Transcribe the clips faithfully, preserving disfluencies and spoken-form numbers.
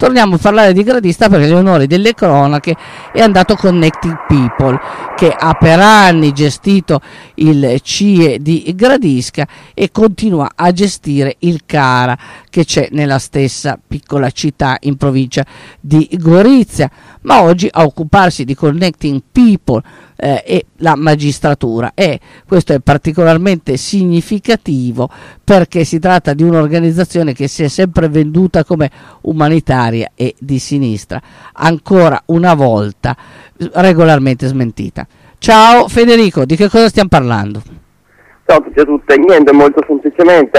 torniamo a parlare di Gradisca perché gli onori delle cronache è andato Connecting People, che ha per anni gestito il C I E di Gradisca e continua a gestire il CARA che c'è nella stessa piccola città in provincia di Gorizia, ma oggi a occuparsi di Connecting People eh, e la magistratura, e questo è particolarmente significativo perché si tratta di un'organizzazione che si è sempre venduta come umanitaria e di sinistra, ancora una volta regolarmente smentita. Ciao Federico, di che cosa stiamo parlando? Ciao a tutti e a tutte, niente, molto semplicemente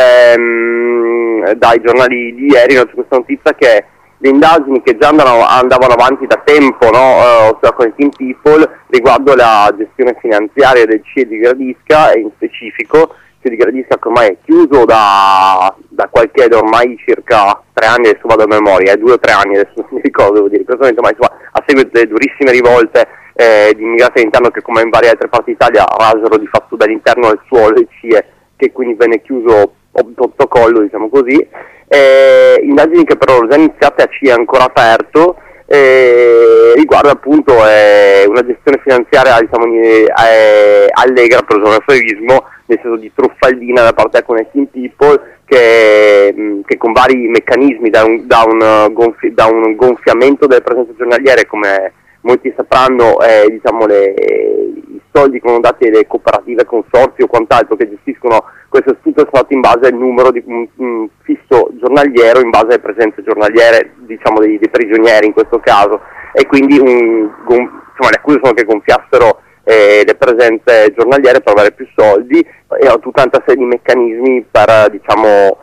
mh, dai giornali di ieri c'è questa notizia che le indagini che già andavano, andavano avanti da tempo, no, uh, sulla Connecting People riguardo la gestione finanziaria del C I E di Gradisca, e in specifico C I E di Gradisca che ormai è chiuso da, da qualche, da ormai circa tre anni, adesso vado a memoria, eh, due o tre anni, adesso non mi ricordo, devo dire, personalmente, ma insomma, a seguito delle durissime rivolte eh, di immigrati all'interno che come in varie altre parti d'Italia rasero di fatto dall'interno del suolo del C I E, che quindi venne chiuso sotto collo, diciamo così. Eh, indagini che però sono già iniziate a C I E ancora aperto, eh, riguarda appunto eh, una gestione finanziaria, diciamo, eh, allegra, per usare un eufemismo, nel senso di truffaldina da parte di Connecting People, che, mh, che con vari meccanismi, da un, da, un gonfi- da un gonfiamento delle presenze giornaliere, come molti sapranno, eh, diciamo le, i soldi che sono dati alle cooperative, consorzi o quant'altro che gestiscono questo istituto è stato in base al numero di un, un fisso giornaliero, in base alle presenze giornaliere, diciamo dei, dei prigionieri in questo caso, e quindi un, gon, insomma, le accuse sono che gonfiassero eh, le presenze giornaliere per avere più soldi, e ho tutta una serie di meccanismi per, diciamo,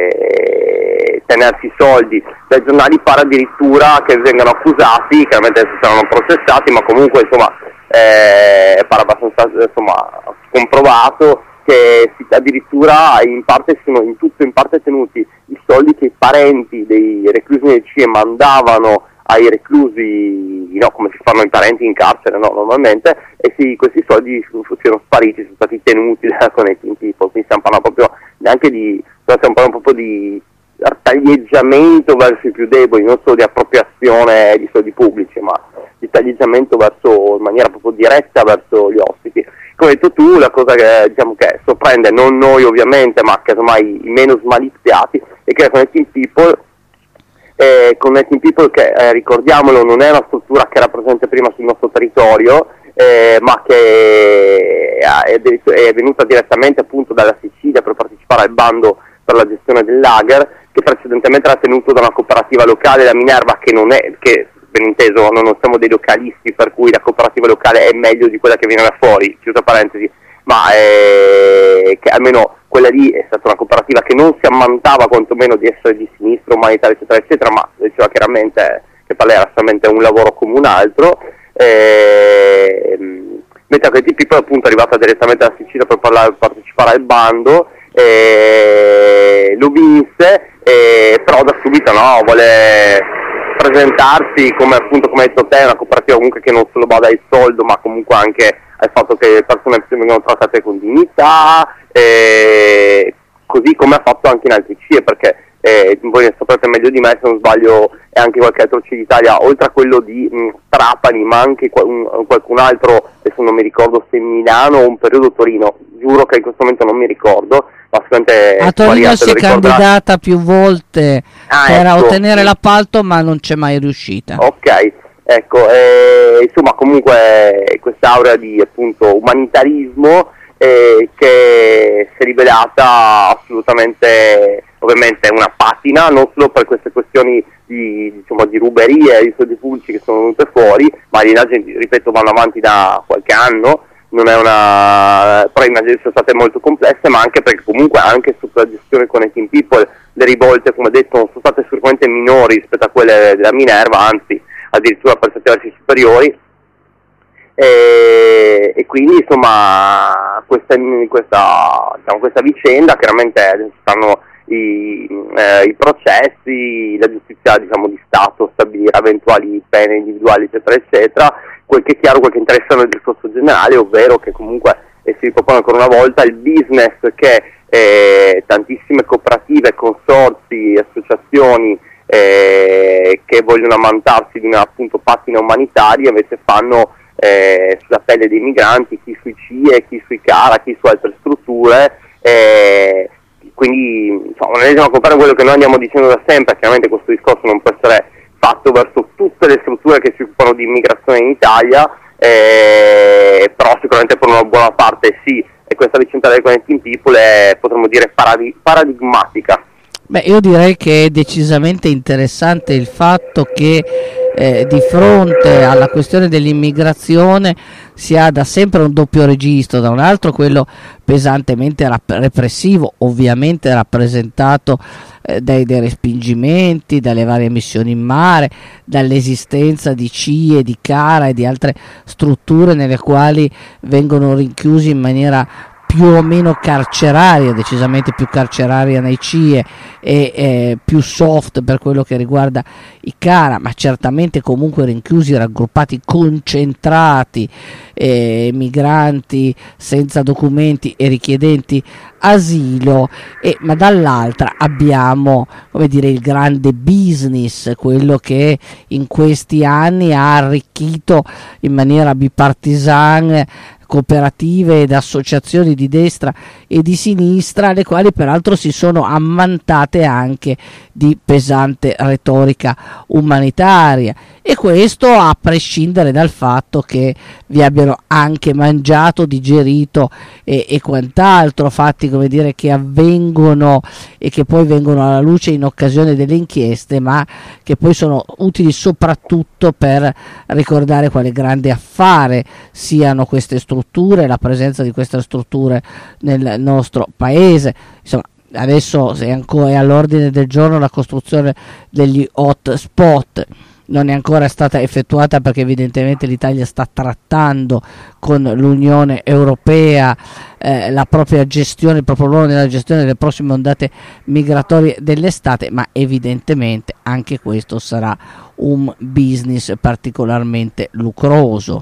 eh, tenersi i soldi. Dai giornali pare addirittura che vengano accusati, chiaramente adesso saranno processati, ma comunque insomma eh, pare abbastanza insomma comprovato che addirittura in parte sono in tutto in parte tenuti i soldi che i parenti dei reclusi del C I E mandavano ai reclusi, no, come si fanno i parenti in carcere, no, normalmente, e sì, questi soldi sono spariti, sono stati tenuti dalla Connecting People, quindi stiamo parlando proprio neanche di, stiamo parlando proprio di taglieggiamento verso i più deboli, non solo di appropriazione di soldi pubblici, ma di taglieggiamento verso, in maniera proprio diretta verso gli ospiti. Come hai detto tu, la cosa che, diciamo, che sorprende, non noi ovviamente, ma casomai i meno smaliziati, è che la Connecting People, eh, Connecting People che eh, ricordiamolo non è una struttura che era presente prima sul nostro territorio, eh, ma che è, è venuta direttamente appunto dalla Sicilia per partecipare al bando per la gestione del lager, che precedentemente era tenuto da una cooperativa locale, la Minerva, che non è, che ben inteso non siamo dei localisti per cui la cooperativa locale è meglio di quella che viene da fuori, chiusa parentesi, ma eh, che almeno quella lì è stata una cooperativa che non si ammantava quantomeno di essere di sinistra, umanitaria eccetera eccetera, ma diceva chiaramente che per lei era solamente un lavoro come un altro, eh, mentre quel tipo appunto è arrivata direttamente dalla Sicilia per, parlare, per partecipare al bando, eh, lo vinse, eh, però da subito no, vuole presentarsi come appunto come hai detto te, una cooperativa comunque che non solo bada al soldo, ma comunque anche al fatto che le persone vengono trattate con dignità, eh, così come ha fatto anche in altri C I E, perché eh, voi ne saprete meglio di me se non sbaglio, e anche qualche altro C I E d'Italia, oltre a quello di mh, Trapani, ma anche qual- un, qualcun altro, adesso non mi ricordo se Milano o un periodo Torino, giuro che in questo momento non mi ricordo, ma sicuramente a Torino si è candidata più volte ah, per ecco. ottenere l'appalto, ma non c'è mai riuscita. Ok, ecco, eh, insomma comunque quest'aurea di appunto umanitarismo eh, che si è rivelata assolutamente, ovviamente, una patina, non solo per queste questioni di, diciamo, di ruberie, di soldi pubblici che sono venute fuori, ma le indagini, ripeto, vanno avanti da qualche anno, non è una, però le indagini sono state molto complesse, ma anche perché comunque anche sotto la gestione Connecting People le rivolte, come detto, non sono state sicuramente minori rispetto a quelle della Minerva, anzi addirittura per certi versi superiori, e, e quindi insomma questa, questa, diciamo, questa vicenda, chiaramente stanno i, eh, i processi, la giustizia, diciamo, di Stato stabilirà eventuali pene individuali eccetera eccetera. Quel che è chiaro, quel che interessa nel discorso generale, ovvero che comunque eh, si ripropone ancora una volta il business che eh, tantissime cooperative, consorzi, associazioni eh, che, che vogliono ammantarsi di una appunto patina umanitaria, invece fanno eh, sulla pelle dei migranti, chi sui C I E, chi sui CARA, chi su altre strutture, eh, quindi insomma, non riescono a comprare quello che noi andiamo dicendo da sempre. Chiaramente questo discorso non può essere fatto verso tutte le strutture che si occupano di immigrazione in Italia, eh, però sicuramente per una buona parte sì, e questa vicenda del Connecting People è, potremmo dire, paradi- paradigmatica. Beh, io direi che è decisamente interessante il fatto che eh, di fronte alla questione dell'immigrazione si ha da sempre un doppio registro, da un altro quello pesantemente rap- repressivo, ovviamente rappresentato eh, dai, dai respingimenti, dalle varie missioni in mare, dall'esistenza di C I E, di CARA e di altre strutture nelle quali vengono rinchiusi in maniera più o meno carceraria, decisamente più carceraria nei C I E e eh, più soft per quello che riguarda i CARA, ma certamente comunque rinchiusi, raggruppati, concentrati, eh, migranti senza documenti e richiedenti asilo, e, ma dall'altra abbiamo, come dire, il grande business, quello che in questi anni ha arricchito in maniera bipartisan cooperative ed associazioni di destra e di sinistra, le quali peraltro si sono ammantate anche di pesante retorica umanitaria, e questo a prescindere dal fatto che vi abbiano anche mangiato, digerito e, e quant'altro, fatti come dire che avvengono e che poi vengono alla luce in occasione delle inchieste, ma che poi sono utili soprattutto per ricordare quale grande affare siano queste strutture, la presenza di queste strutture nel nostro paese. Insomma, adesso è ancora è all'ordine del giorno la costruzione degli hot spot. Non è ancora stata effettuata perché evidentemente l'Italia sta trattando con l'Unione Europea eh, la propria gestione, il proprio ruolo nella gestione delle prossime ondate migratorie dell'estate, ma evidentemente anche questo sarà un business particolarmente lucroso.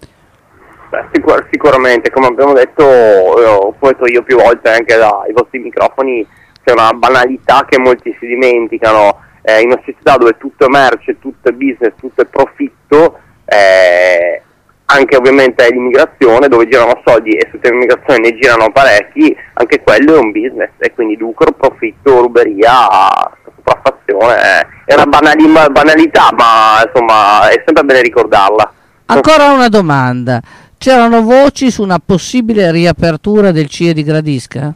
Beh, sicur- sicuramente, come abbiamo detto, ho detto io più volte anche dai vostri microfoni, c'è una banalità che molti si dimenticano. Eh, in una società dove tutto è merce, tutto è business, tutto è profitto, eh, anche ovviamente l'immigrazione, dove girano soldi e su l'immigrazione ne girano parecchi, anche quello è un business, e quindi lucro, profitto, ruberia, sopraffazione, eh, è una banali- banalità, ma insomma è sempre bene ricordarla. Ancora una domanda: c'erano voci su una possibile riapertura del C I E di Gradisca?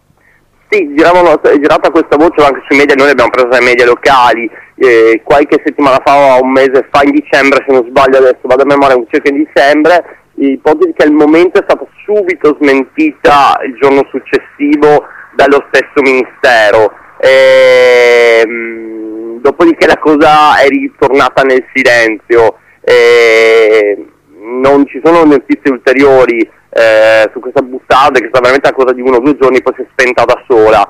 Sì, giravano, è girata questa voce anche sui media, noi l'abbiamo presa dai media locali, eh, qualche settimana fa o un mese fa, in dicembre se non sbaglio, adesso vado a memoria, un circa in dicembre, l'ipotesi che al momento è stata subito smentita il giorno successivo dallo stesso Ministero, e, mh, dopodiché la cosa è ritornata nel silenzio, e non ci sono notizie ulteriori Eh, su questa bussata, che è stata veramente una cosa di uno o due giorni, poi si è spenta da sola.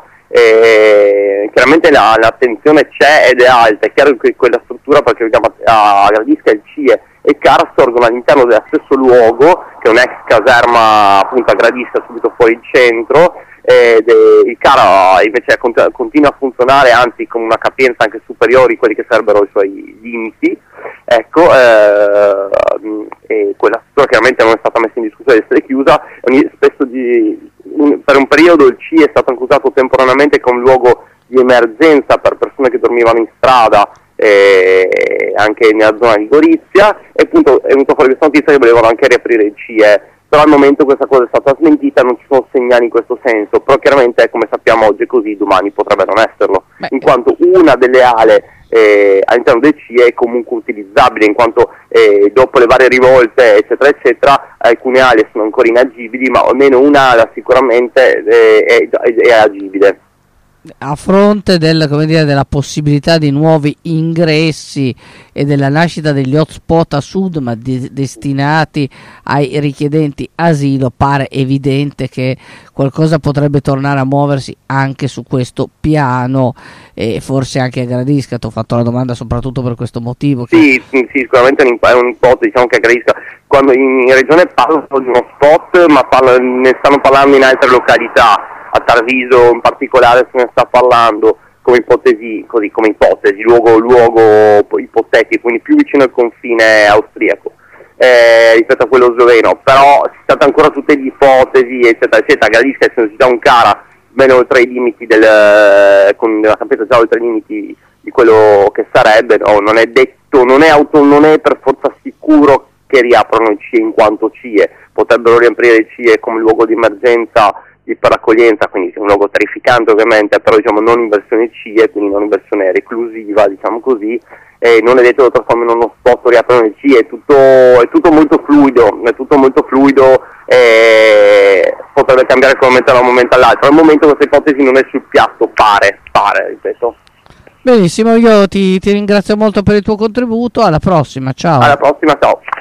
E chiaramente la, l'attenzione c'è ed è alta. È chiaro che quella struttura, perché a Gradisca il C I E e CARA sorgono all'interno dello stesso luogo, che è un'ex caserma appunto a Gradisca, subito fuori il centro, ed il CARA invece continua a funzionare, anzi con una capienza anche superiore a quelli che sarebbero i suoi limiti. Ecco, eh, e quella struttura chiaramente non è stata messa in discussione di essere chiusa, spesso di, un, per un periodo il C I E è stato usato temporaneamente come luogo di emergenza per persone che dormivano in strada, eh, anche nella zona di Gorizia, e appunto è venuto fuori questa notizia che volevano anche riaprire il C I E, però al momento questa cosa è stata smentita, non ci sono segnali in questo senso, però chiaramente come sappiamo oggi è così, domani potrebbe non esserlo, Beh. in quanto una delle ale Eh, all'interno del C I E è comunque utilizzabile, in quanto eh, dopo le varie rivolte eccetera eccetera alcune ali sono ancora inagibili, ma almeno un'ala sicuramente eh, è, è, è agibile. A fronte del, come dire, della possibilità di nuovi ingressi e della nascita degli hotspot a sud, ma di, destinati ai richiedenti asilo, pare evidente che qualcosa potrebbe tornare a muoversi anche su questo piano, e forse anche a Gradisca. Ti ho fatto la domanda soprattutto per questo motivo. Che... Sì, sì, sicuramente è un'ipotesi, diciamo che a Gradisca, quando in regione parlano di uno spot, ma parlano, ne stanno parlando in altre località. A Tarviso in particolare se ne sta parlando, come ipotesi, così come ipotesi, luogo, luogo ipotetico, quindi più vicino al confine austriaco eh, rispetto a quello sloveno, però si tratta ancora tutte di ipotesi, eccetera, eccetera. Gradisca, essendo città Uncara, ben oltre i limiti del, con la campetta già oltre i limiti di quello che sarebbe, no? Non è detto, non è, auto, non è per forza sicuro che riaprano i C I E in quanto C I E, potrebbero riaprire i C I E come luogo di emergenza per l'accoglienza, quindi un luogo terrificante ovviamente, però diciamo non in versione C I E, quindi non in versione reclusiva, diciamo così, e non è detto che lo trasformino in uno spot o riaprono il C I E, è tutto, è tutto molto fluido, è tutto molto fluido e potrebbe cambiare da un momento da un momento all'altro. Al momento questa ipotesi non è sul piatto, pare, pare, ripeto. Benissimo, io ti, ti ringrazio molto per il tuo contributo, alla prossima, ciao. Alla prossima, ciao.